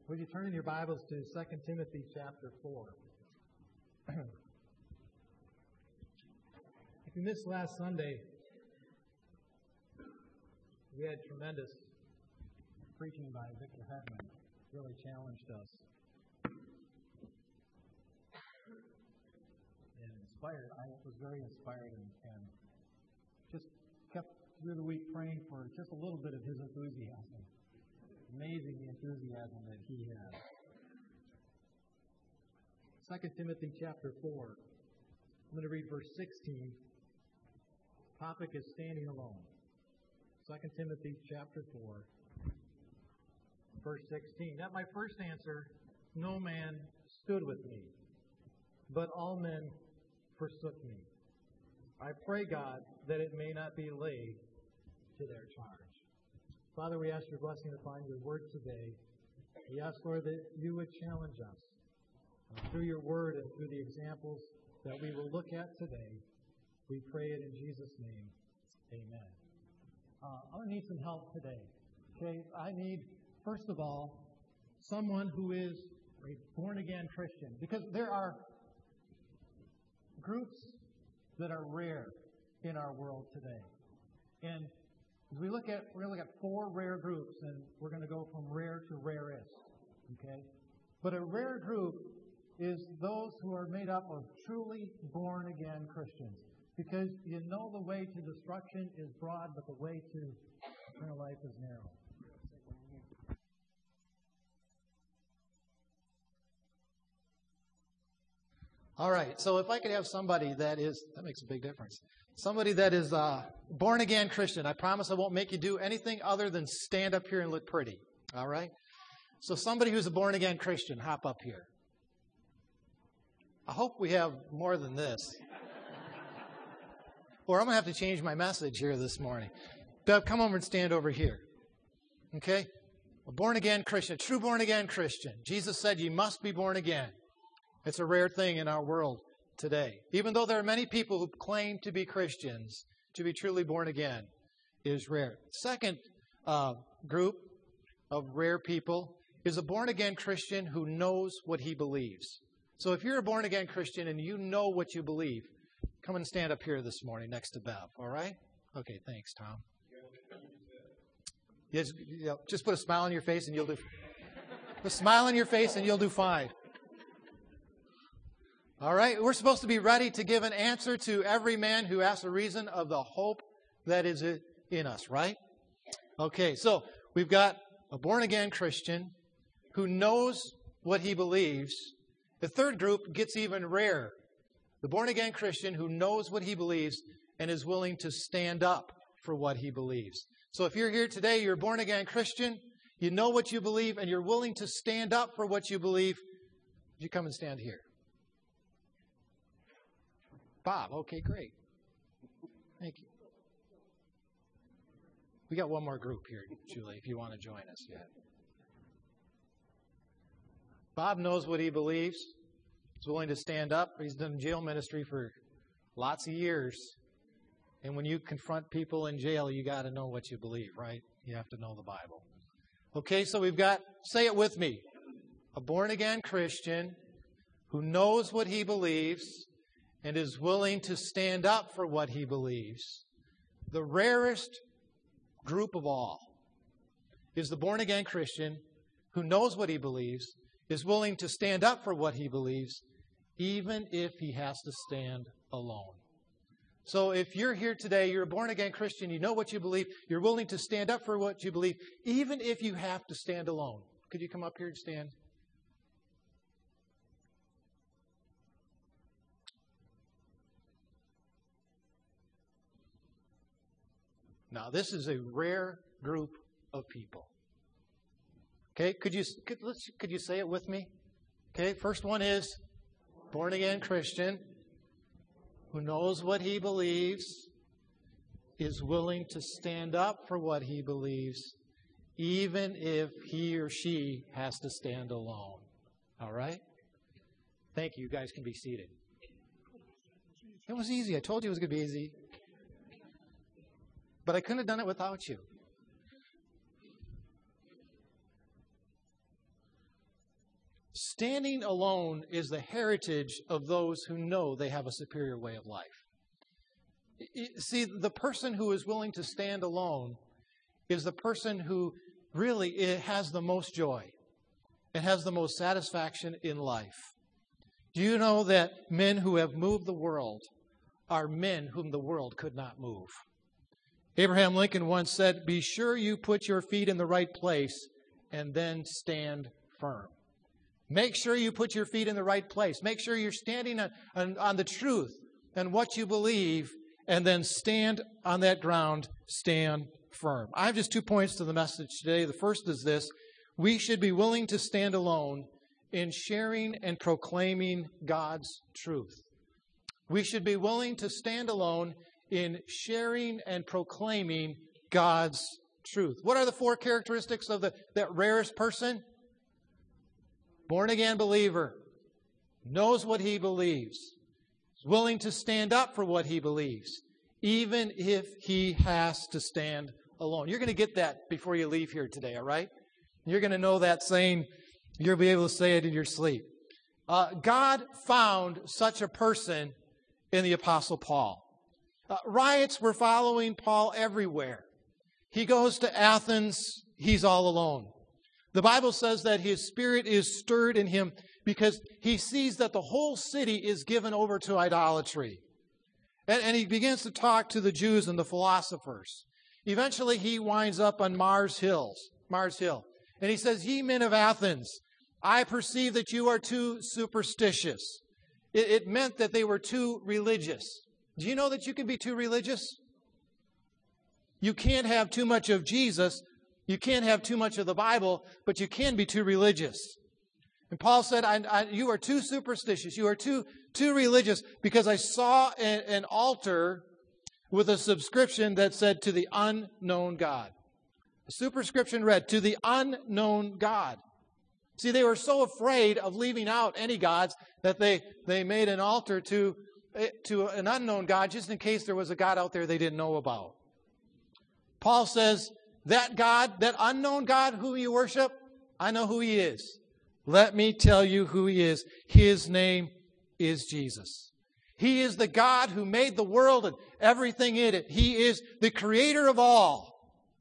Would you turn in your Bibles to 2 Timothy chapter 4? If you missed last Sunday, we had tremendous preaching by Victor Hetman. Really challenged us. And inspired. I was very inspired and just kept through the week praying for just a little bit of his enthusiasm. Amazing the enthusiasm that he has. 2 Timothy chapter 4. I'm going to read verse 16. The topic is standing alone. 2 Timothy chapter 4, verse 16. At my first answer, no man stood with me, but all men forsook me. I pray God that it may not be laid to their charge. Father, we ask your blessing upon your word today. We ask, Lord, that you would challenge us through your word and through the examples that we will look at today. We pray it in Jesus' name. Amen. I'm going to need some help today. Okay, I need, first of all, someone who is a born-again Christian. Because there are groups that are rare in our world today. And we're going to look at 4 rare groups, and we're going to go from rare to rarest. Okay? But a rare group is those who are made up of truly born-again Christians. Because you know the way to destruction is broad, but the way to eternal life is narrow. All right, so if I could have somebody that makes a big difference. Somebody that is born-again Christian. I promise I won't make you do anything other than stand up here and look pretty. All right? So somebody who's a born-again Christian, hop up here. I hope we have more than this. Or I'm going to have to change my message here this morning. Bev, come over and stand over here. Okay? A born-again Christian, a true born-again Christian. Jesus said you must be born again. It's a rare thing in our world today. Even though there are many people who claim to be Christians, to be truly born again is rare. Second group of rare people is a born-again Christian who knows what he believes. So if you're a born-again Christian and you know what you believe, come and stand up here this morning next to Bev, all right? Okay, thanks, Tom. Just put a smile on your face and you'll do... Put a smile on your face and you'll do fine. All right, we're supposed to be ready to give an answer to every man who asks a reason of the hope that is in us, right? Okay, so we've got a born-again Christian who knows what he believes. The third group gets even rarer. The born-again Christian who knows what he believes and is willing to stand up for what he believes. So if you're here today, you're a born-again Christian, you know what you believe, and you're willing to stand up for what you believe, you come and stand here. Bob, okay, great. Thank you. We got one more group here, Julie, if you want to join us yet. Bob knows what he believes. He's willing to stand up. He's done jail ministry for lots of years. And when you confront people in jail, you got to know what you believe, right? You have to know the Bible. Okay, so we've got, say it with me, a born-again Christian who knows what he believes and is willing to stand up for what he believes. The rarest group of all is the born-again Christian who knows what he believes, is willing to stand up for what he believes, even if he has to stand alone. So if you're here today, you're a born-again Christian, you know what you believe, you're willing to stand up for what you believe, even if you have to stand alone. Could you come up here and stand? Now, this is a rare group of people. Okay, could you say it with me? Okay, first one is born-again Christian who knows what he believes, is willing to stand up for what he believes, even if he or she has to stand alone. All right? Thank you. You guys can be seated. It was easy. I told you it was going to be easy. But I couldn't have done it without you. standing alone is the heritage of those who know they have a superior way of life. See, the person who is willing to stand alone is the person who really has the most joy and has the most satisfaction in life. Do you know that men who have moved the world are men whom the world could not move? Abraham Lincoln once said, "Be sure you put your feet in the right place and then stand firm." Make sure you put your feet in the right place. Make sure you're standing on the truth and what you believe, and then stand on that ground, stand firm. I have just 2 points to the message today. The first is this: we should be willing to stand alone in sharing and proclaiming God's truth. We should be willing to stand alone in sharing and proclaiming God's truth. What are the 4 characteristics of that rarest person? Born-again believer, knows what he believes, is willing to stand up for what he believes, even if he has to stand alone. You're going to get that before you leave here today, all right? You're going to know that saying. You'll be able to say it in your sleep. God found such a person in the Apostle Paul. Riots were following Paul everywhere. He goes to Athens, he's all alone. The Bible says that his spirit is stirred in him because he sees that the whole city is given over to idolatry. And he begins to talk to the Jews and the philosophers. Eventually he winds up on Mars Hill. And he says, "Ye men of Athens, I perceive that you are too superstitious." It meant that they were too religious. Do you know that you can be too religious? You can't have too much of Jesus. You can't have too much of the Bible, but you can be too religious. And Paul said, you are too superstitious. You are too religious because I saw an altar with a subscription that said, "To the unknown God." The superscription read, "To the unknown God." See, they were so afraid of leaving out any gods that they made an altar to an unknown God just in case there was a God out there they didn't know about. Paul says, that God, that unknown God whom you worship, I know who he is. Let me tell you who he is. His name is Jesus. He is the God who made the world and everything in it. He is the creator of all.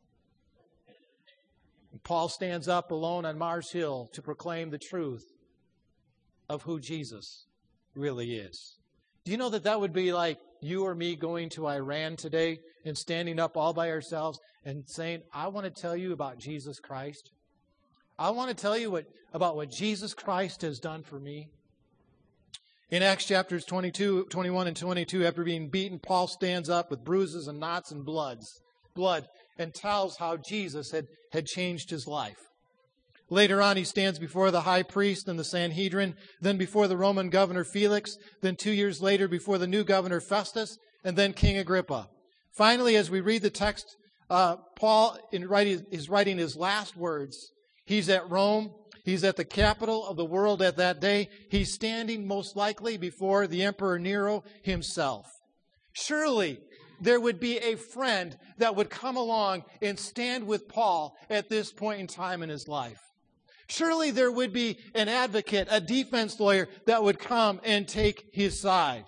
And Paul stands up alone on Mars Hill to proclaim the truth of who Jesus really is. Do you know that would be like you or me going to Iran today and standing up all by ourselves and saying, "I want to tell you about Jesus Christ. I want to tell you about what Jesus Christ has done for me." In Acts chapters 21 and 22, after being beaten, Paul stands up with bruises and knots and blood and tells how Jesus had changed his life. Later on, he stands before the high priest and the Sanhedrin, then before the Roman governor Felix, then 2 years later before the new governor Festus, and then King Agrippa. Finally, as we read the text, Paul is writing his last words. He's at Rome. He's at the capital of the world at that day. He's standing most likely before the Emperor Nero himself. Surely there would be a friend that would come along and stand with Paul at this point in time in his life. Surely there would be an advocate, a defense lawyer that would come and take his side.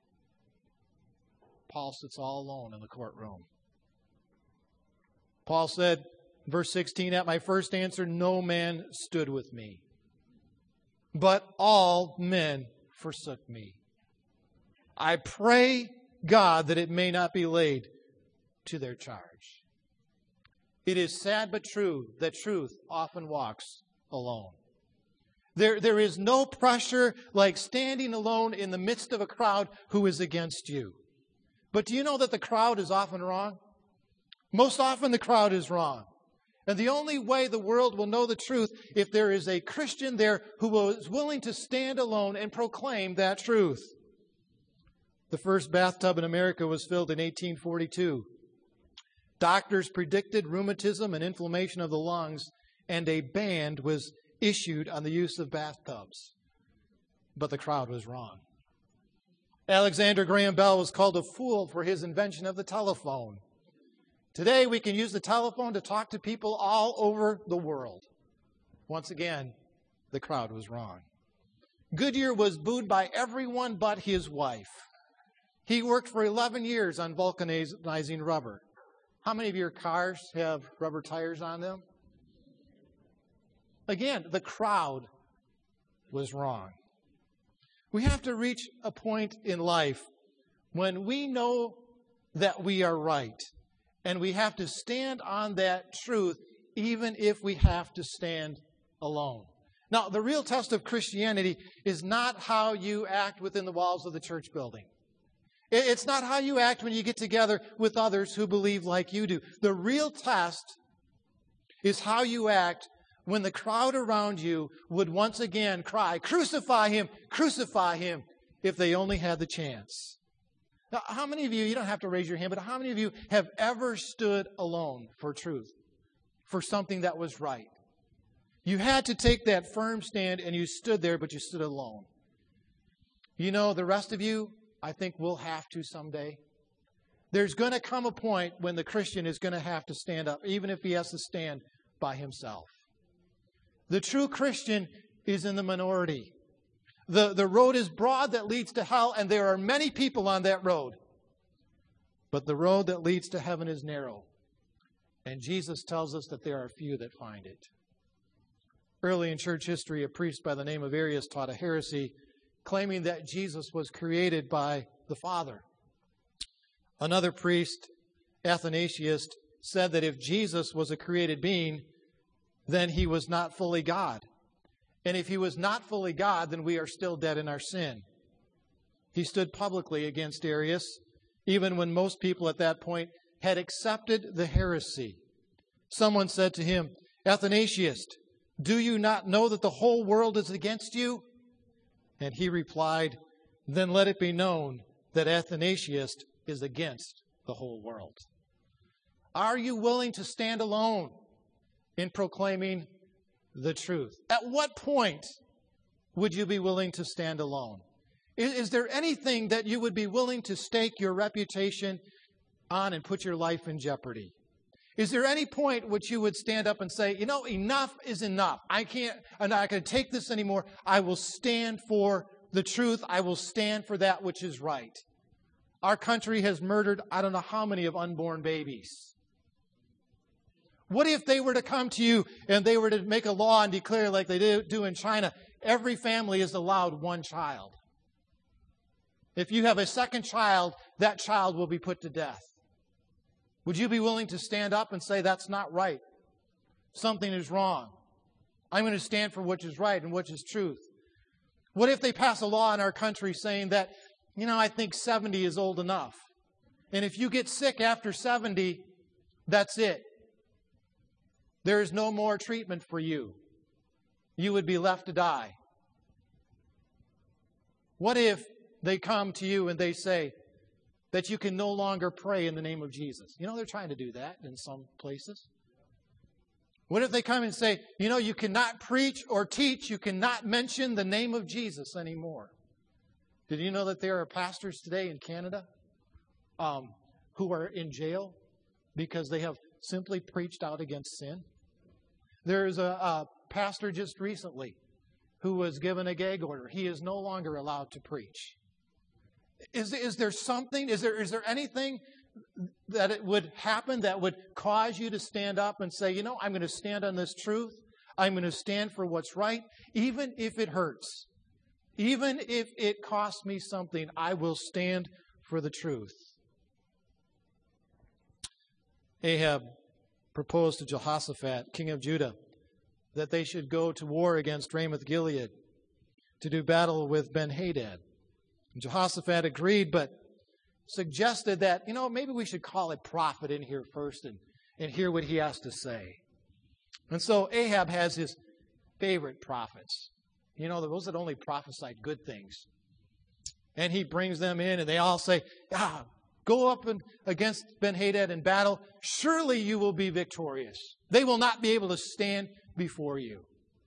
Paul sits all alone in the courtroom. Paul said, verse 16, "At my first answer, no man stood with me, but all men forsook me. I pray God that it may not be laid to their charge." It is sad but true that truth often walks alone. There is no pressure like standing alone in the midst of a crowd who is against you. But do you know that the crowd is often wrong? Most often the crowd is wrong. And the only way the world will know the truth if there is a Christian there who is willing to stand alone and proclaim that truth. The first bathtub in America was filled in 1842. Doctors predicted rheumatism and inflammation of the lungs, and a ban was issued on the use of bathtubs. But the crowd was wrong. Alexander Graham Bell was called a fool for his invention of the telephone. Today we can use the telephone to talk to people all over the world. Once again, the crowd was wrong. Goodyear was booed by everyone but his wife. He worked for 11 years on vulcanizing rubber. How many of your cars have rubber tires on them? Again, the crowd was wrong. We have to reach a point in life when we know that we are right, and we have to stand on that truth even if we have to stand alone. Now, the real test of Christianity is not how you act within the walls of the church building. It's not how you act when you get together with others who believe like you do. The real test is how you act when the crowd around you would once again cry, crucify him, if they only had the chance. Now, how many of you don't have to raise your hand, but how many of you have ever stood alone for truth, for something that was right? You had to take that firm stand and you stood there, but you stood alone. You know, the rest of you, I think will have to someday. There's going to come a point when the Christian is going to have to stand up, even if he has to stand by himself. The true Christian is in the minority. The road is broad that leads to hell, and there are many people on that road. But the road that leads to heaven is narrow. And Jesus tells us that there are few that find it. Early in church history, a priest by the name of Arius taught a heresy, claiming that Jesus was created by the Father. Another priest, Athanasius, said that if Jesus was a created being, then he was not fully God. And if he was not fully God, then we are still dead in our sin. He stood publicly against Arius, even when most people at that point had accepted the heresy. Someone said to him, Athanasius, do you not know that the whole world is against you? And he replied, then let it be known that Athanasius is against the whole world. Are you willing to stand alone in proclaiming the truth? At what point would you be willing to stand alone? Is there anything that you would be willing to stake your reputation on and put your life in jeopardy? Is there any point which you would stand up and say, you know, enough is enough. I'm not going to take this anymore. I will stand for the truth. I will stand for that which is right. Our country has murdered, I don't know how many of unborn babies. What if they were to come to you and they were to make a law and declare like they do in China, every family is allowed one child? If you have a second child, that child will be put to death. Would you be willing to stand up and say, that's not right? Something is wrong. I'm going to stand for what is right and what is truth. What if they pass a law in our country saying that, you know, I think 70 is old enough. And if you get sick after 70, that's it. There is no more treatment for you. You would be left to die. What if they come to you and they say that you can no longer pray in the name of Jesus? You know, they're trying to do that in some places. What if they come and say, you know, you cannot preach or teach, you cannot mention the name of Jesus anymore? Did you know that there are pastors today in Canada who are in jail because they have simply preached out against sin? There's a pastor just recently who was given a gag order. He is no longer allowed to preach. Is there something, is there anything that it would happen that would cause you to stand up and say, you know, I'm going to stand on this truth. I'm going to stand for what's right, even if it hurts. Even if it costs me something, I will stand for the truth. Ahab proposed to Jehoshaphat, king of Judah, that they should go to war against Ramoth-Gilead to do battle with Ben-Hadad. And Jehoshaphat agreed, but suggested that, you know, maybe we should call a prophet in here first and hear what he has to say. And so Ahab has his favorite prophets. You know, those that only prophesied good things. And he brings them in and they all say, go up against Ben-Hadad in battle. Surely you will be victorious. They will not be able to stand before you.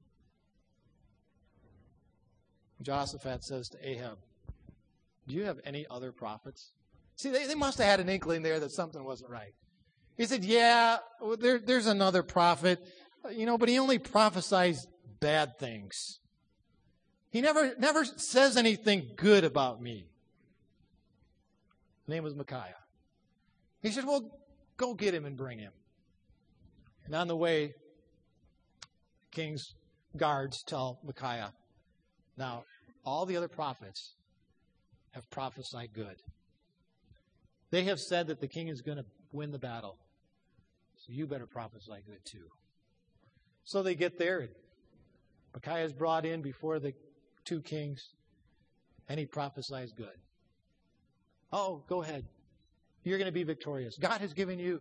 Jehoshaphat says to Ahab, do you have any other prophets? See, they must have had an inkling there that something wasn't right. He said, yeah, there's another prophet, you know, but he only prophesies bad things. He never says anything good about me. His name was Micaiah. He said, well, go get him and bring him. And on the way, the king's guards tell Micaiah, now, all the other prophets have prophesied good. They have said that the king is going to win the battle. So you better prophesy good too. So they get there, and Micaiah is brought in before the two kings, and he prophesies good. Oh, go ahead. You're going to be victorious. God has given you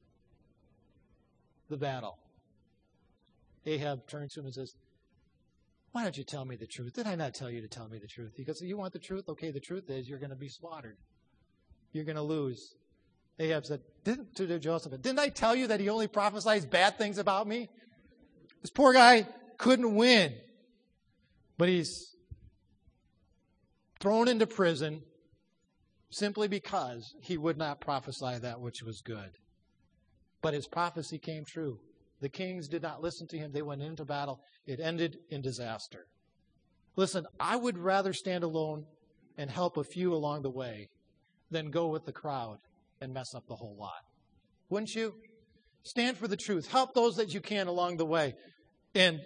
the battle. Ahab turns to him and says, why don't you tell me the truth? Did I not tell you to tell me the truth? He goes, you want the truth? Okay, the truth is you're going to be slaughtered. You're going to lose. Ahab said, to Joseph, didn't I tell you that he only prophesies bad things about me? This poor guy couldn't win. But he's thrown into prison simply because he would not prophesy that which was good. But his prophecy came true. The kings did not listen to him. They went into battle. It ended in disaster. Listen, I would rather stand alone and help a few along the way than go with the crowd and mess up the whole lot. Wouldn't you? Stand for the truth. Help those that you can along the way. And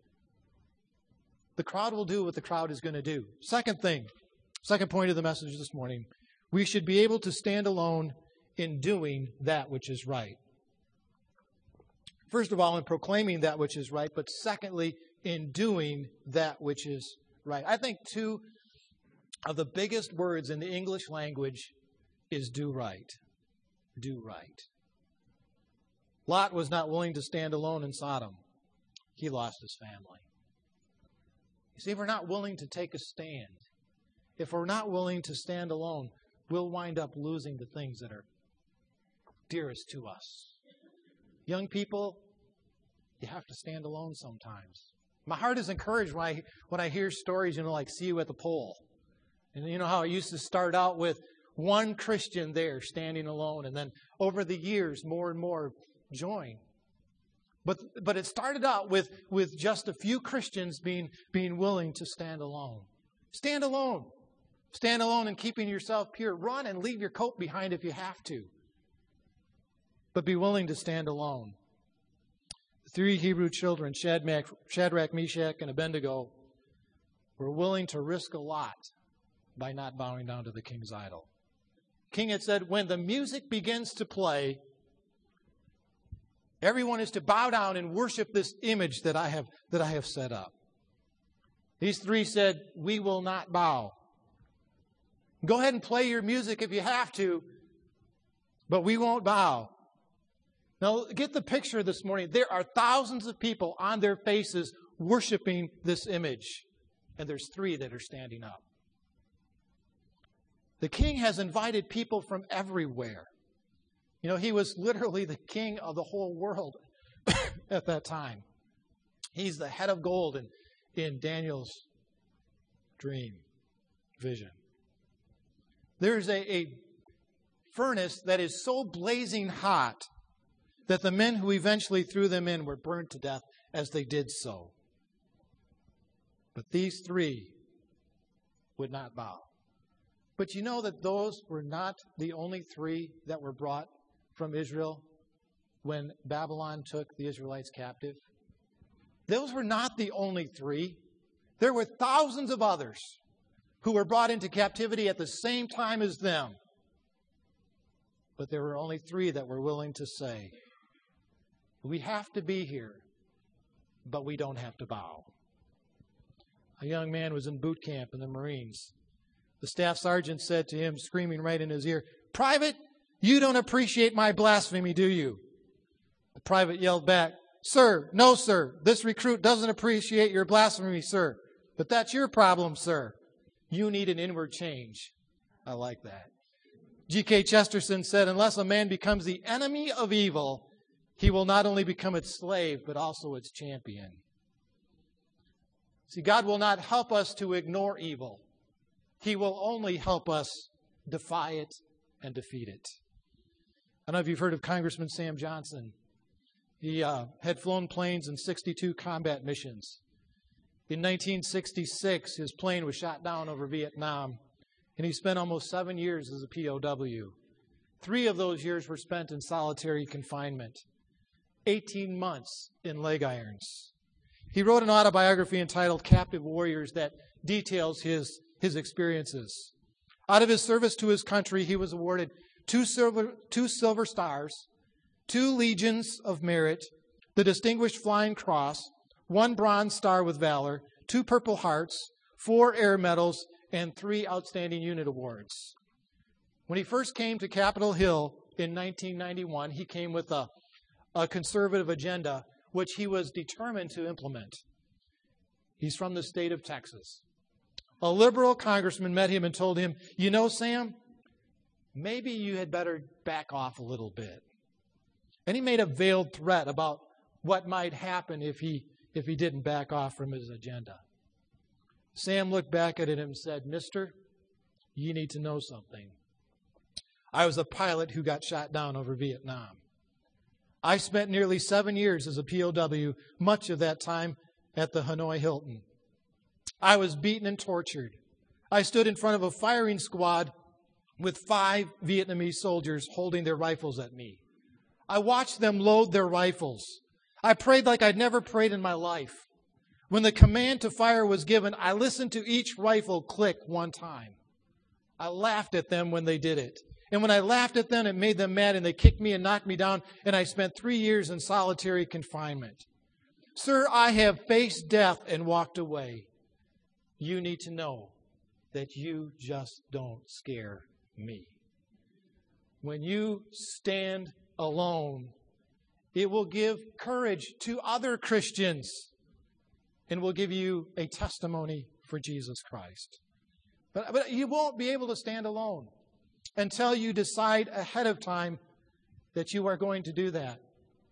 the crowd will do what the crowd is going to do. Second point of the message this morning, we should be able to stand alone in doing that which is right. First of all, in proclaiming that which is right, but secondly, in doing that which is right. I think two of the biggest words in the English language is do right. Do right. Lot was not willing to stand alone in Sodom. He lost his family. You see, if we're not willing to take a stand, if we're not willing to stand alone, we'll wind up losing the things that are dearest to us. Young people, you have to stand alone sometimes. My heart is encouraged when I hear stories, like see you at the pole. And you know how it used to start out with one Christian there standing alone, and then over the years, more and more join. But it started out with just a few Christians being willing to stand alone. Stand alone. Stand alone and keeping yourself pure. Run and leave your coat behind if you have to. But be willing to stand alone. The three Hebrew children, Shadrach, Meshach, and Abednego, were willing to risk a lot by not bowing down to the king's idol. The king had said, when the music begins to play, everyone is to bow down and worship this image that I have set up. These three said, we will not bow. Go ahead and play your music if you have to, but we won't bow. Now, get the picture this morning. There are thousands of people on their faces worshiping this image, and there's three that are standing up. The king has invited people from everywhere. He was literally the king of the whole world at that time. He's the head of gold in Daniel's vision. There's a furnace that is so blazing hot that the men who eventually threw them in were burned to death as they did so. But these three would not bow. But you know that those were not the only three that were brought from Israel when Babylon took the Israelites captive. Those were not the only three. There were thousands of others who were brought into captivity at the same time as them. But there were only three that were willing to say, we have to be here, but we don't have to bow. A young man was in boot camp in the Marines. The staff sergeant said to him, screaming right in his ear, "Private, you don't appreciate my blasphemy, do you?" The private yelled back, "Sir, no, sir. This recruit doesn't appreciate your blasphemy, sir. But that's your problem, sir. You need an inward change." I like that. G.K. Chesterton said, unless a man becomes the enemy of evil, he will not only become its slave, but also its champion. See, God will not help us to ignore evil. He will only help us defy it and defeat it. I don't know if you've heard of Congressman Sam Johnson. He had flown planes in 62 combat missions. In 1966, his plane was shot down over Vietnam, and he spent almost 7 years as a POW. 3 of those years were spent in solitary confinement, 18 months in leg irons. He wrote an autobiography entitled Captive Warriors that details his experiences. Out of his service to his country, he was awarded 2 silver stars, 2 Legions of Merit, the Distinguished Flying Cross, 1 Bronze Star with Valor, 2 Purple Hearts, 4 Air Medals, and 3 Outstanding Unit Awards. When he first came to Capitol Hill in 1991, he came with a conservative agenda which he was determined to implement. He's from the state of Texas. A liberal congressman met him and told him, "You know, Sam, maybe you had better back off a little bit." And he made a veiled threat about what might happen if he didn't back off from his agenda. Sam looked back at it and said, "Mister, you need to know something. I was a pilot who got shot down over Vietnam. I spent nearly 7 years as a POW, much of that time at the Hanoi Hilton. I was beaten and tortured. I stood in front of a firing squad with 5 Vietnamese soldiers holding their rifles at me. I watched them load their rifles. I prayed like I'd never prayed in my life. When the command to fire was given, I listened to each rifle click 1 time. I laughed at them when they did it. And when I laughed at them, it made them mad, and they kicked me and knocked me down, and I spent 3 years in solitary confinement. Sir, I have faced death and walked away. You need to know that you just don't scare me." When you stand alone, it will give courage to other Christians and will give you a testimony for Jesus Christ. But you won't be able to stand alone until you decide ahead of time that you are going to do that.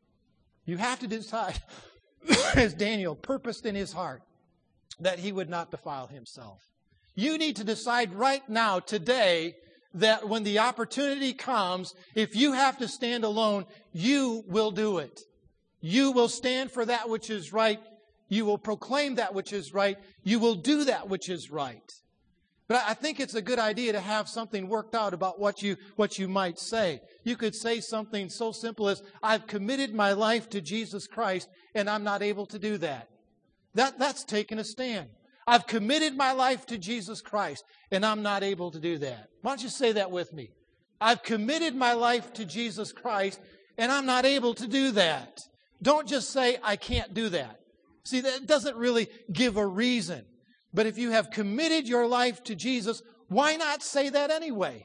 You have to decide, as Daniel purposed in his heart, that he would not defile himself. You need to decide right now, today, that when the opportunity comes, if you have to stand alone, you will do it. You will stand for that which is right. You will proclaim that which is right. You will do that which is right. But I think it's a good idea to have something worked out about what you might say. You could say something so simple as, "I've committed my life to Jesus Christ, and I'm not able to do that." That's taking a stand. I've committed my life to Jesus Christ, and I'm not able to do that. Why don't you say that with me? I've committed my life to Jesus Christ, and I'm not able to do that. Don't just say, "I can't do that." See, that doesn't really give a reason. But if you have committed your life to Jesus, why not say that anyway?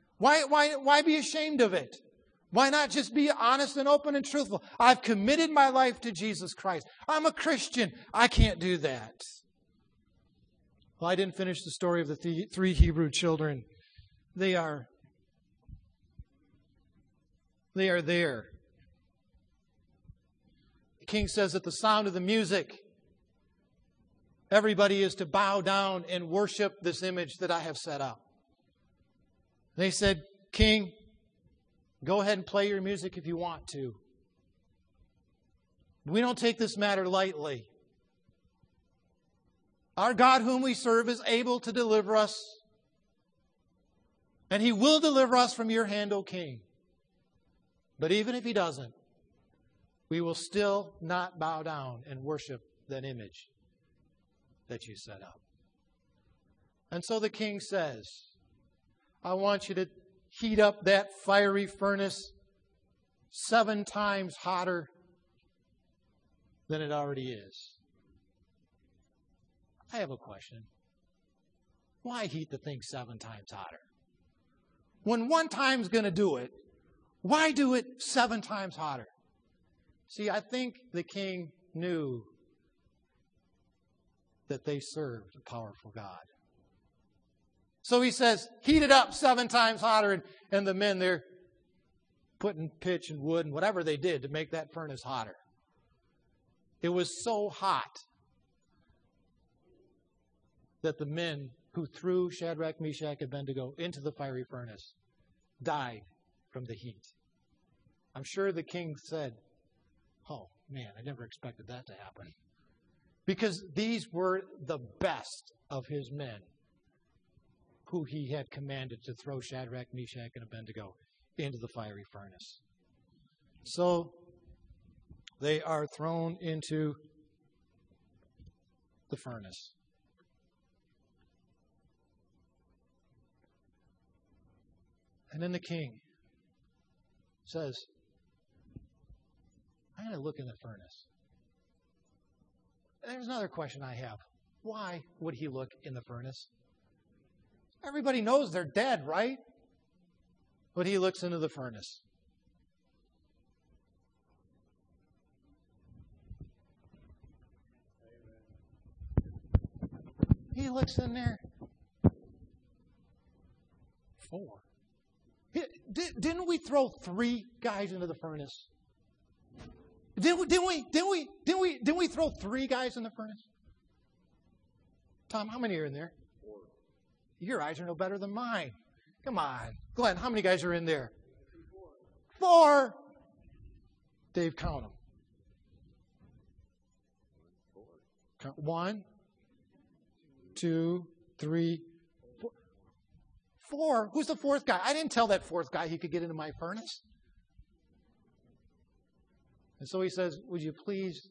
Why be ashamed of it? Why not just be honest and open and truthful? I've committed my life to Jesus Christ. I'm a Christian. I can't do that. Well, I didn't finish the story of the 3 Hebrew children. They are there. The king says at the sound of the music, everybody is to bow down and worship this image that I have set up. They said, "King, go ahead and play your music if you want to. We don't take this matter lightly. Our God whom we serve is able to deliver us, and He will deliver us from your hand, O King. But even if He doesn't, we will still not bow down and worship that image that you set up." And so the king says, "I want you to heat up that fiery furnace 7 times hotter than it already is." I have a question. Why heat the thing 7 times hotter? When 1 time's going to do it, why do it 7 times hotter? See, I think the king knew that they served a powerful God. So he says, "Heat it up 7 times hotter." And the men, they're putting pitch and wood and whatever they did to make that furnace hotter. It was so hot that the men who threw Shadrach, Meshach, and Abednego into the fiery furnace died from the heat. I'm sure the king said, "Oh, man, I never expected that to happen." Because these were the best of his men who he had commanded to throw Shadrach, Meshach, and Abednego into the fiery furnace. So they are thrown into the furnace. And then the king says, I'm going to look in the furnace. And there's another question I have. Why would he look in the furnace? Everybody knows they're dead, right? But he looks into the furnace. He looks in there. 4. Didn't we throw 3 guys into the furnace? Didn't we throw 3 guys in the furnace? Tom, how many are in there? 4. Your eyes are no better than mine. Come on. Glenn, how many guys are in there? 4. Dave, count them. 4. 1, 2, 3, 4. 4. Who's the 4th guy? I didn't tell that 4th guy he could get into my furnace. And so he says, would you please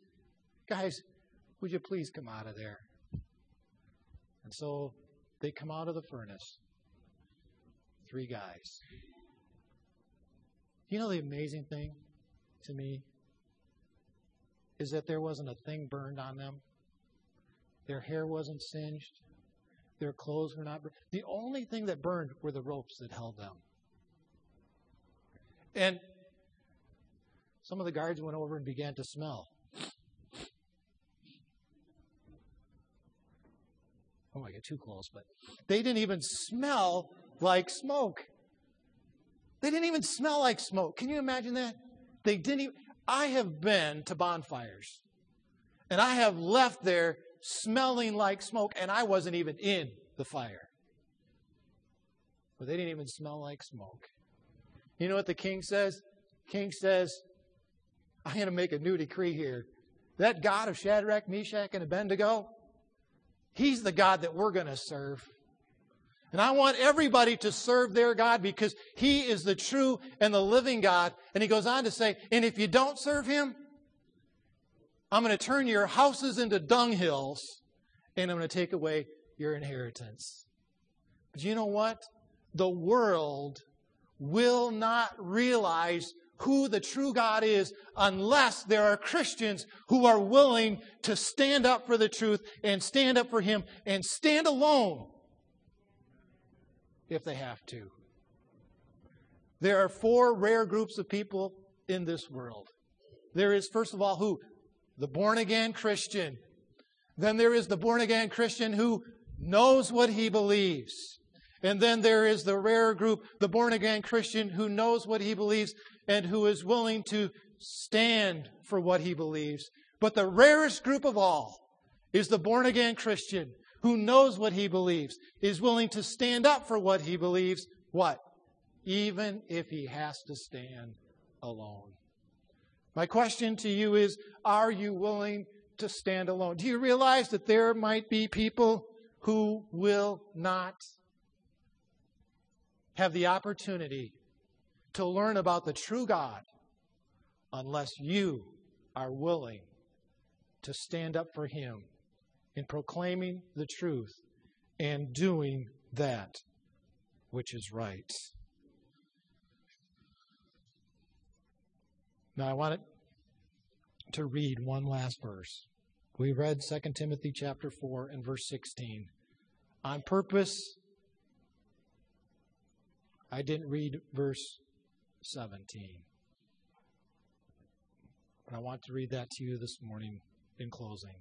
come out of there? And so they come out of the furnace. 3 guys. You know the amazing thing to me is that there wasn't a thing burned on them. Their hair wasn't singed. Their clothes were not burned. The only thing that burned were the ropes that held them. And some of the guards went over and began to smell. Oh, I get too close, but they didn't even smell like smoke. They didn't even smell like smoke. Can you imagine that? They didn't even. I have been to bonfires, and I have left there smelling like smoke, and I wasn't even in the fire. But they didn't even smell like smoke. You know what the king says? King says, I'm going to make a new decree here. That God of Shadrach, Meshach, and Abednego, he's the God that we're going to serve. And I want everybody to serve their God because he is the true and the living God. And he goes on to say, and if you don't serve him, I'm going to turn your houses into dunghills and I'm going to take away your inheritance. But you know what? The world will not realize who the true God is unless there are Christians who are willing to stand up for the truth and stand up for him and stand alone if they have to. There are 4 rare groups of people in this world. There is, first of all, who? The born-again Christian. Then there is the born-again Christian who knows what he believes. And then there is the rare group, the born-again Christian who knows what he believes and who is willing to stand for what he believes. But the rarest group of all is the born-again Christian who knows what he believes, is willing to stand up for what he believes. What? Even if he has to stand alone. My question to you is, are you willing to stand alone? Do you realize that there might be people who will not have the opportunity to learn about the true God unless you are willing to stand up for him in proclaiming the truth and doing that which is right? Now I want to read one last verse. We read 2 Timothy chapter 4 and verse 16. On purpose, I didn't read verse 17. But I want to read that to you this morning in closing.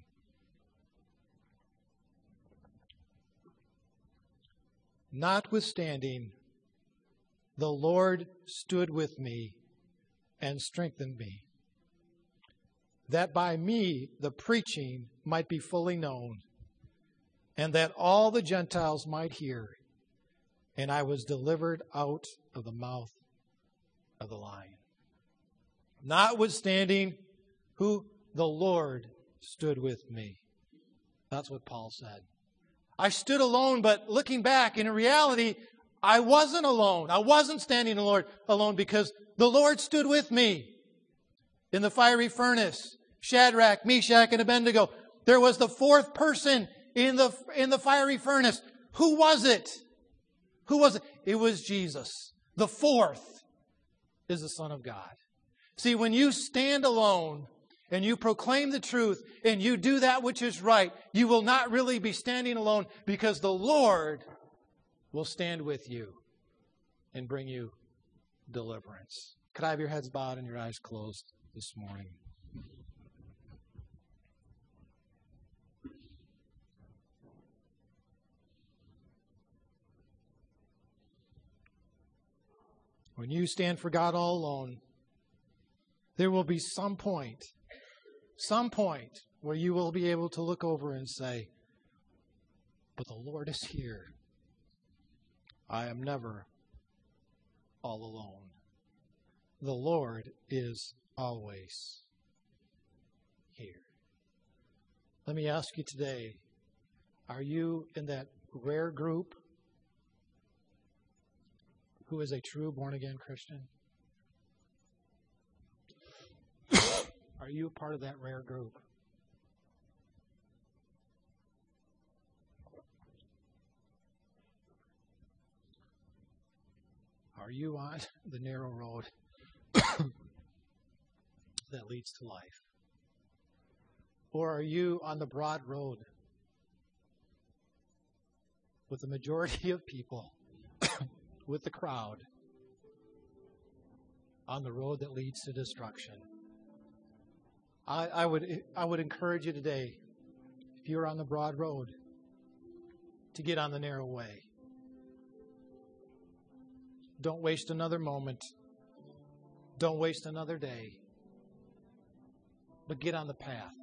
Notwithstanding, the Lord stood with me and strengthened me, that by me the preaching might be fully known, and that all the Gentiles might hear. And I was delivered out of the mouth of the lion. Notwithstanding, who? The Lord stood with me. That's what Paul said. I stood alone, but looking back, in reality, I wasn't alone. I wasn't standing alone because the Lord stood with me. In the fiery furnace, Shadrach, Meshach, and Abednego, there was the fourth person in the fiery furnace. Who was it? Who was it? It was Jesus. The fourth is the Son of God. See, when you stand alone and you proclaim the truth and you do that which is right, you will not really be standing alone because the Lord will stand with you and bring you deliverance. Could I have your heads bowed and your eyes closed this morning? When you stand for God all alone, there will be some point where you will be able to look over and say, but the Lord is here. I am never all alone. The Lord is always here. Let me ask you today, are you in that rare group who is a true born-again Christian? Are you a part of that rare group? Are you on the narrow road that leads to life? Or are you on the broad road with the majority of people, with the crowd, on the road that leads to destruction? I would encourage you today, if you're on the broad road, to get on the narrow way. Don't waste another moment. Don't waste another day. But get on the path.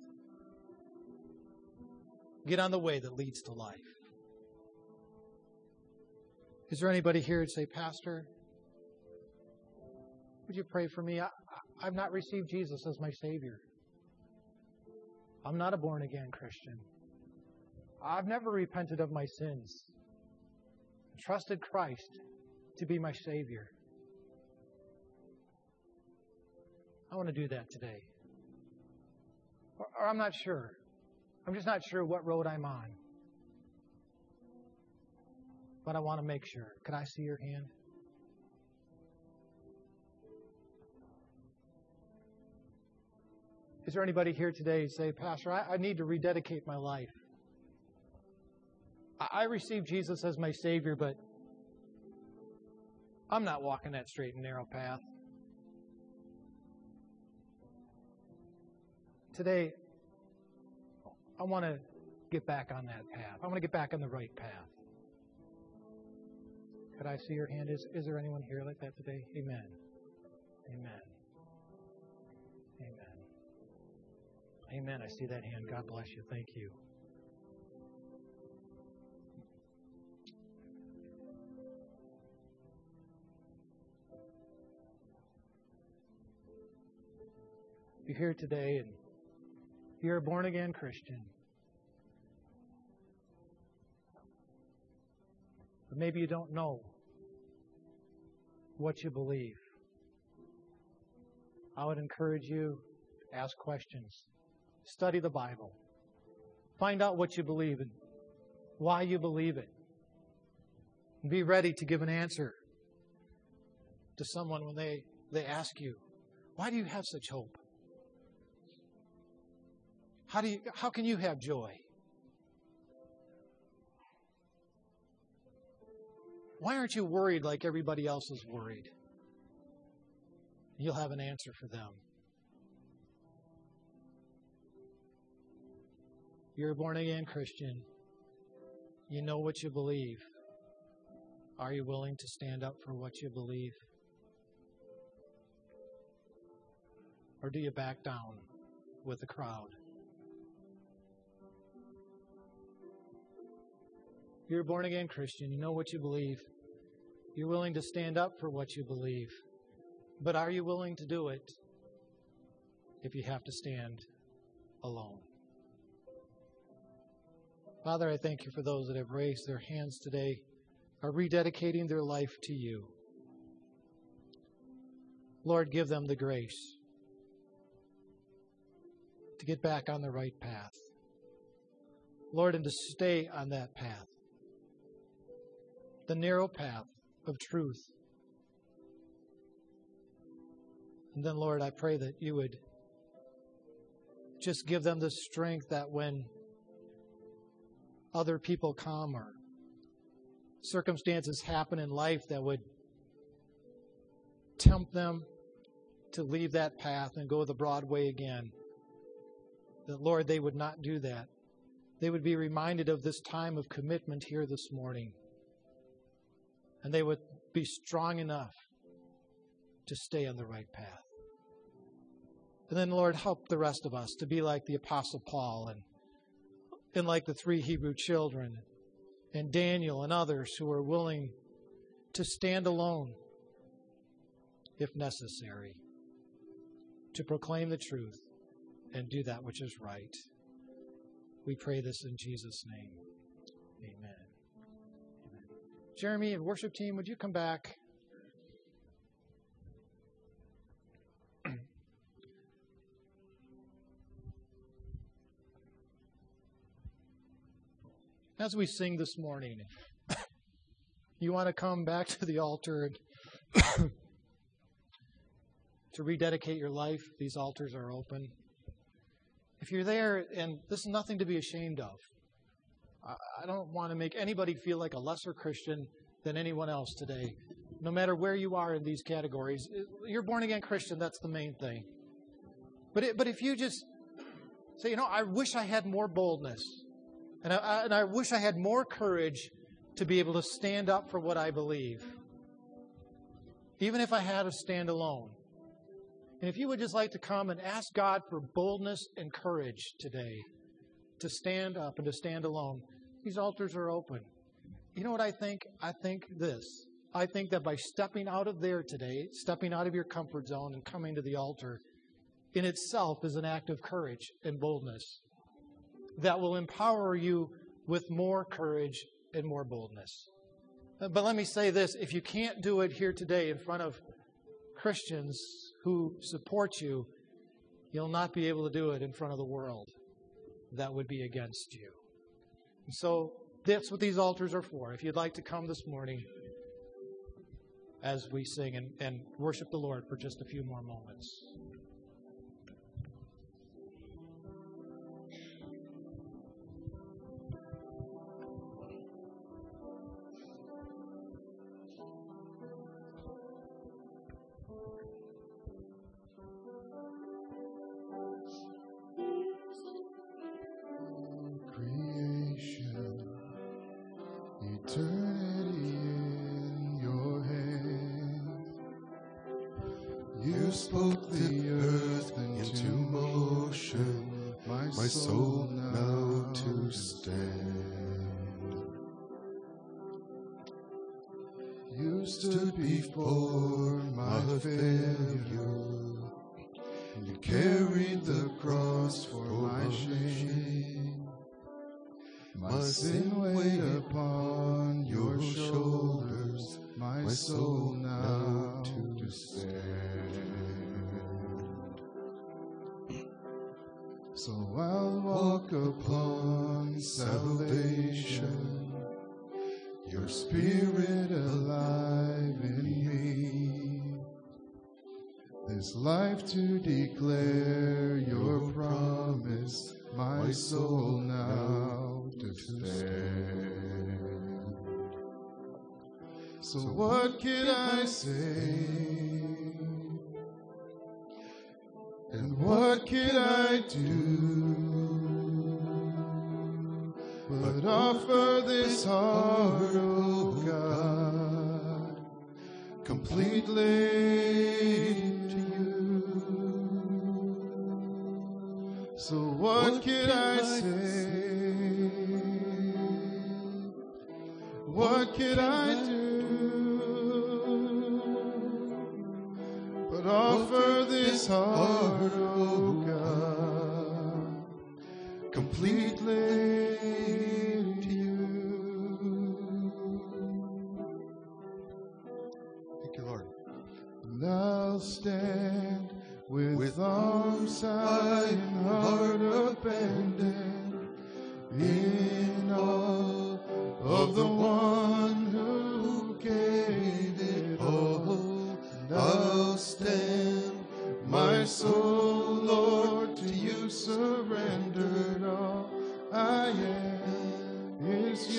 Get on the way that leads to life. Is there anybody here who'd say, Pastor, would you pray for me? I've not received Jesus as my Savior. I'm not a born-again Christian. I've never repented of my sins. Trusted Christ to be my Savior. I want to do that today. Or I'm not sure. I'm just not sure what road I'm on. But I want to make sure. Could I see your hand? Is there anybody here today who say, Pastor, I need to rededicate my life. I received Jesus as my Savior, but I'm not walking that straight and narrow path. Today, I want to get back on that path. I want to get back on the right path. Could I see your hand? Is there anyone here like that today? Amen. Amen. Amen. Amen. I see that hand. God bless you. Thank you. You're here today and you're a born-again Christian. But maybe you don't know what you believe. I would encourage you to ask questions. Study the Bible. Find out what you believe and why you believe it. And be ready to give an answer to someone when they ask you, why do you have such hope? How can you have joy? Why aren't you worried like everybody else is worried? You'll have an answer for them. You're a born-again Christian. You know what you believe. Are you willing to stand up for what you believe? Or do you back down with the crowd? You're a born-again Christian. You know what you believe. You're willing to stand up for what you believe. But are you willing to do it if you have to stand alone? Father, I thank you for those that have raised their hands today, are rededicating their life to you. Lord, give them the grace to get back on the right path. Lord, and to stay on that path, the narrow path of truth. And then, Lord, I pray that you would just give them the strength that when other people come or circumstances happen in life that would tempt them to leave that path and go the broad way again, that, Lord, they would not do that. They would be reminded of this time of commitment here this morning. And they would be strong enough to stay on the right path. And then, Lord, help the rest of us to be like the Apostle Paul and like the 3 Hebrew children and Daniel and others who are willing to stand alone, if necessary, to proclaim the truth and do that which is right. We pray this in Jesus' name. Amen. Amen. Jeremy and worship team, would you come back? As we sing this morning, you want to come back to the altar and to rededicate your life, these altars are open. If you're there, and this is nothing to be ashamed of, I don't want to make anybody feel like a lesser Christian than anyone else today. No matter where you are in these categories, you're born-again Christian, that's the main thing. But if you just say, I wish I had more boldness, and I wish I had more courage to be able to stand up for what I believe, even if I had to stand alone. And if you would just like to come and ask God for boldness and courage today to stand up and to stand alone, these altars are open. You know what I think? I think this. I think that by stepping out of there today, stepping out of your comfort zone and coming to the altar, in itself is an act of courage and boldness that will empower you with more courage and more boldness. But let me say this, if you can't do it here today in front of Christians who support you, you'll not be able to do it in front of the world that would be against you. And so that's what these altars are for. If you'd like to come this morning as we sing and worship the Lord for just a few more moments. You spoke the earth into motion, my soul now to stand. You stood before my failure, you carried the cross for my shame. My sin weighed upon your shoulders, my soul now to stand. So I'll walk upon salvation, your spirit alive in me. This life to declare your promise, my soul now to stand. So what can I say? And what can I do but offer this heart, oh God, completely to you? So what can I say? What can I do but offer this heart, oh God, completely I'll stand with arms high and heart abandoned in awe of the one who gave it all. And I'll stand, my soul, Lord, to you surrendered. All I am is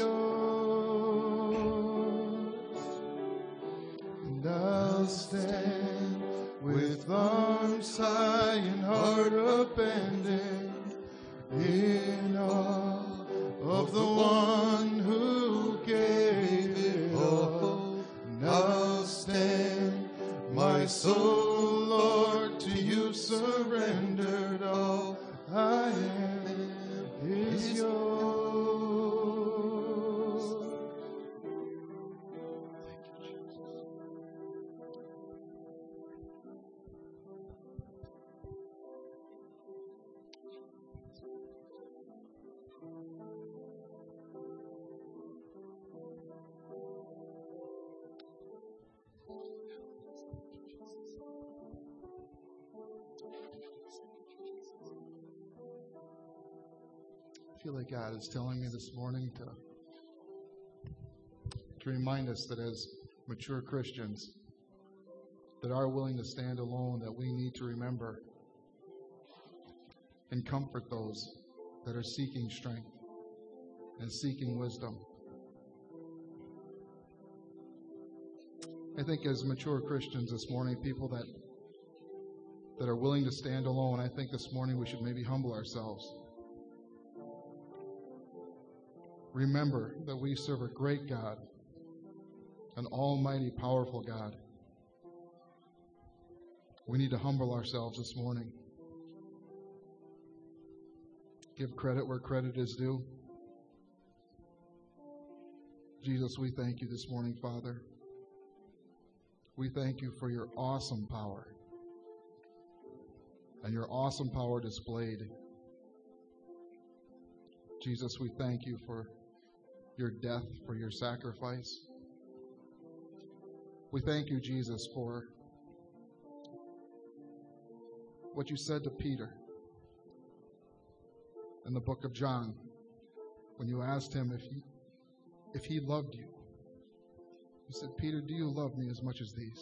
yours. And I'll stand with arms high and heart abandoned in awe of the one who gave it all. And I'll stand, my soul, Lord, to you surrendered. All I am is yours. I feel like God is telling me this morning to remind us that as mature Christians that are willing to stand alone, that we need to remember and comfort those that are seeking strength and seeking wisdom. I think as mature Christians this morning, people that are willing to stand alone, I think this morning we should maybe humble ourselves. Remember that we serve a great God, an almighty, powerful God. We need to humble ourselves this morning. Give credit where credit is due. Jesus, we thank you this morning, Father. We thank you for your awesome power and your awesome power displayed. Jesus, we thank you for your death, for your sacrifice. We thank you, Jesus, for what you said to Peter in the book of John when you asked him if he loved you. You said, Peter, do you love me as much as these?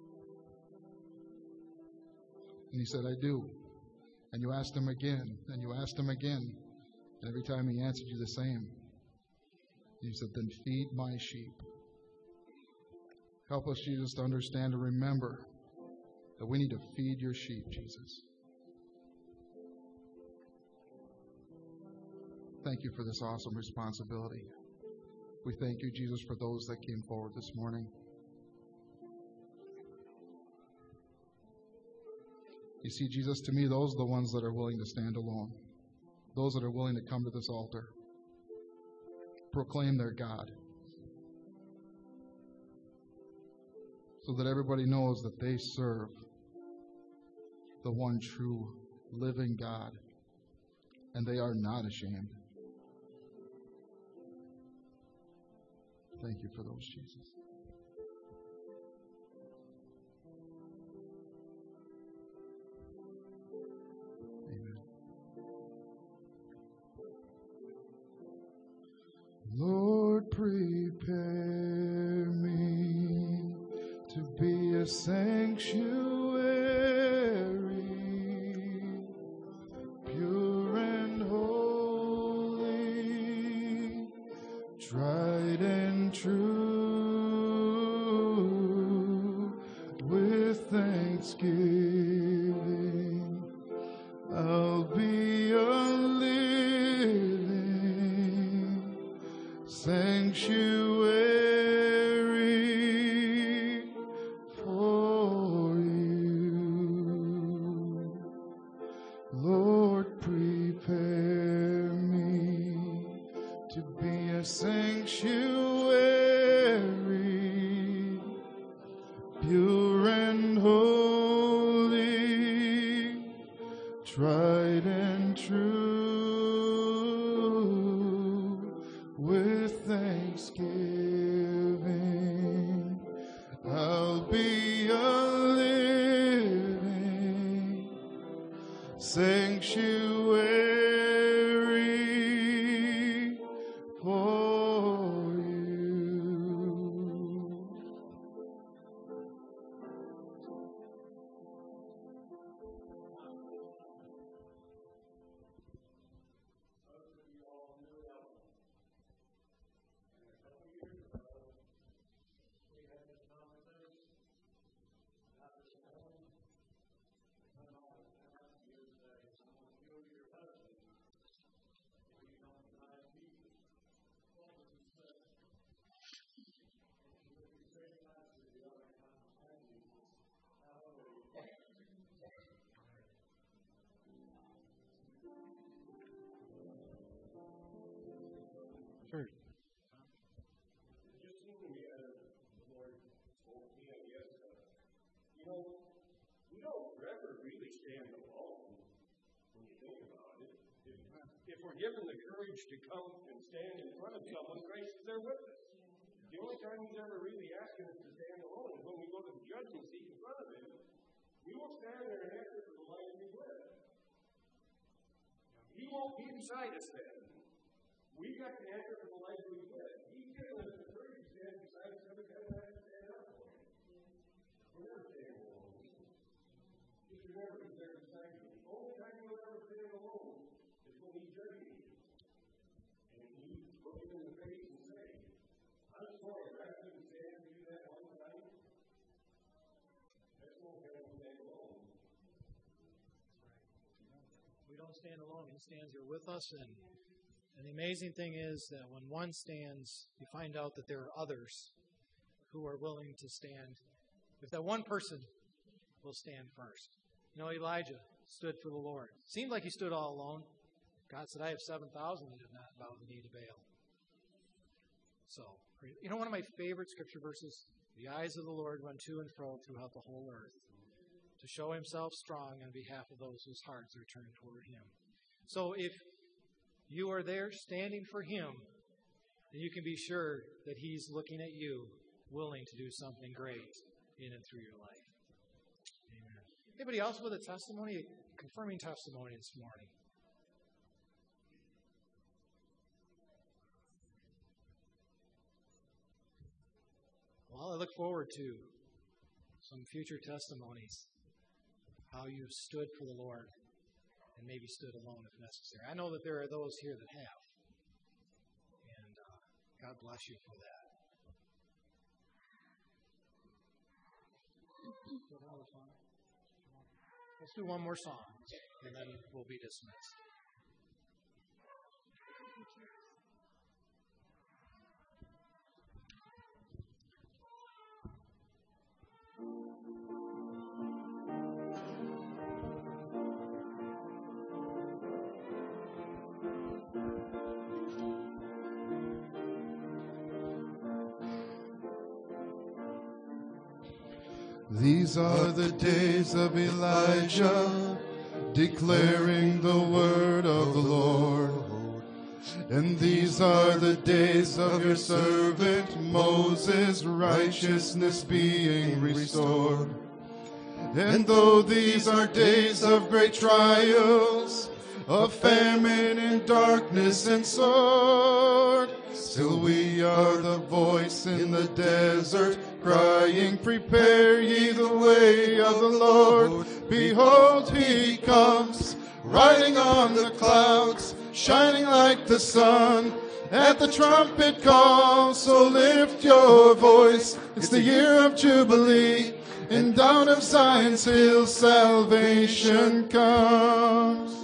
And he said, I do. And you asked him again, and you asked him again, and every time he answered you the same. You said, then feed my sheep. Help us, Jesus, to understand and remember that we need to feed your sheep, Jesus. Thank you for this awesome responsibility. We thank you, Jesus, for those that came forward this morning. You see, Jesus, to me, those are the ones that are willing to stand alone. Those that are willing to come to this altar, proclaim their God, so that everybody knows that they serve the one true living God, and they are not ashamed. Thank you for those, Jesus. Amen. Lord, prepare me to be a sanctuary, pure and holy, tried and true, with thanksgiving. I'll be a living sanctuary for you. Lord, prepare me to be a sanctuary, pure and holy, tried and true, with thanksgiving. I'll be a living sanctuary for you. Sure. We don't ever really stand alone when you think about it. If we're given the courage to come and stand in front of someone, Christ is there with us. The only time He's ever really asking us to stand alone is when we go to the judgment seat in front of Him. We won't stand there and answer for the life we live. He won't be beside us then. We've got to answer for the life we live. He's given us the courage to stand beside us every time we have to stand up for Him. We're never standing alone. Just remember, He's there beside you. The only time you'll ever stand alone is when He's judging you. And He's looking in the face and saying, I'm sorry, I couldn't stand for you that one time. That's no kind of stand alone. We don't stand alone. He stands here with us. And the amazing thing is that when one stands, you find out that there are others who are willing to stand. If that one person will stand first. You know, Elijah stood for the Lord. Seemed like he stood all alone. God said, I have 7,000 that have not bowed the knee to Baal. So, you know, one of my favorite scripture verses, the eyes of the Lord run to and fro throughout the whole earth to show Himself strong on behalf of those whose hearts are turned toward Him. So if you are there standing for Him, then you can be sure that He's looking at you, willing to do something great in and through your life. Amen. Anybody else with a testimony, a confirming testimony this morning? Well, I look forward to some future testimonies, how you've stood for the Lord and maybe stood alone if necessary. I know that there are those here that have. And God bless you for that. Let's do one more song, and then we'll be dismissed. These are the days of Elijah, declaring the word of the Lord. And these are the days of your servant Moses, righteousness being restored. And though these are days of great trials, of famine and darkness and sword, still we are the voice in the desert, crying, prepare ye the way of the Lord. Behold, He comes, riding on the clouds, shining like the sun. At the trumpet call, so lift your voice. It's the year of Jubilee, and down of Zion's hill salvation comes.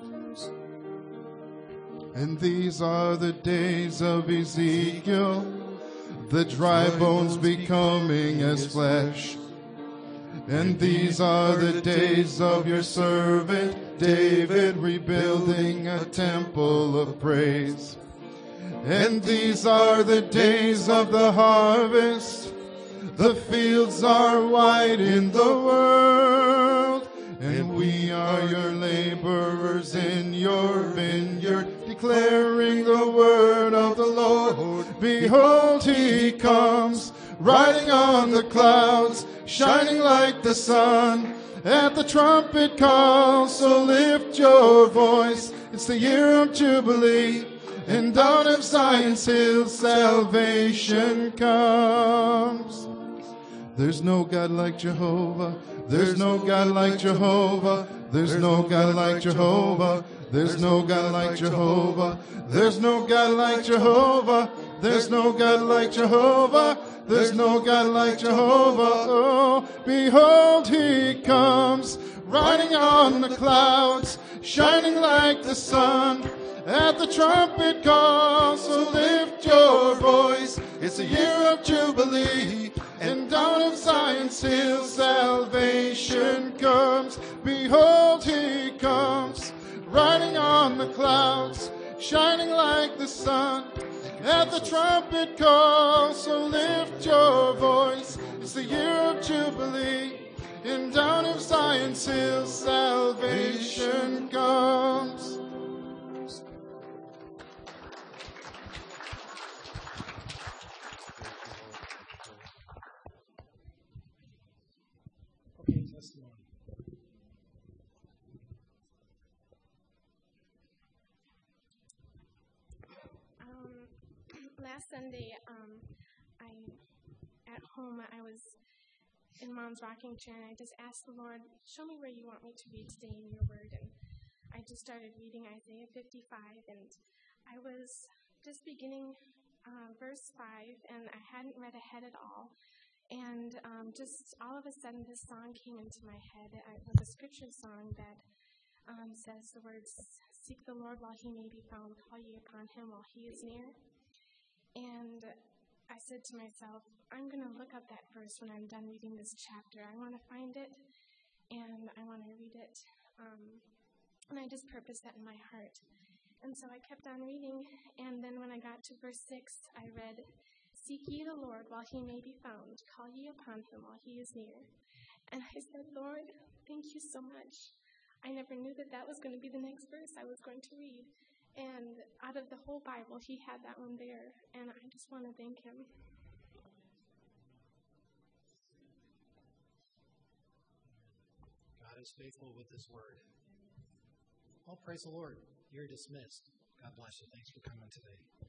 And these are the days of Ezekiel, the dry bones becoming as flesh. And these are the days of your servant David, rebuilding a temple of praise. And these are the days of the harvest, the fields are wide in the world, and we are your laborers in your vineyard, declaring the word of the Lord. Behold, He comes, riding on the clouds, shining like the sun. at the trumpet call. So lift your voice. It's the year of Jubilee, and out of Zion's hill salvation comes. There's no God like Jehovah. There's no God like Jehovah. There's no God like Jehovah. There's no God like Jehovah. There's no God like Jehovah. There's no God like Jehovah. There's no God like Jehovah. Oh, behold, he comes, riding on the clouds, shining like the sun, at the trumpet call. So lift your voice. It's a year of Jubilee, and down of Zion's hill salvation comes. Behold, he comes, riding on the clouds, shining like the sun, at the trumpet call. So lift your voice. It's the year of Jubilee, and down of Zion's hill salvation comes. Okay, testimony. Last Sunday, at home, I was in Mom's rocking chair, and I just asked the Lord, show me where you want me to read today in your word. And I just started reading Isaiah 55, and I was just beginning verse 5, and I hadn't read ahead at all. And just all of a sudden, this song came into my head. It was a scripture song that says the words, "Seek the Lord while he may be found, call ye upon him while he is near." And I said to myself, I'm going to look up that verse when I'm done reading this chapter. I want to find it, and I want to read it. And I just purposed that in my heart. And so I kept on reading, and then when I got to verse 6, I read, "Seek ye the Lord while he may be found, call ye upon him while he is near." And I said, Lord, thank you so much. I never knew that that was going to be the next verse I was going to read. And out of the whole Bible, he had that one there, and I just want to thank him. God is faithful with his word. Well, praise the Lord. You're dismissed. God bless you. Thanks for coming today.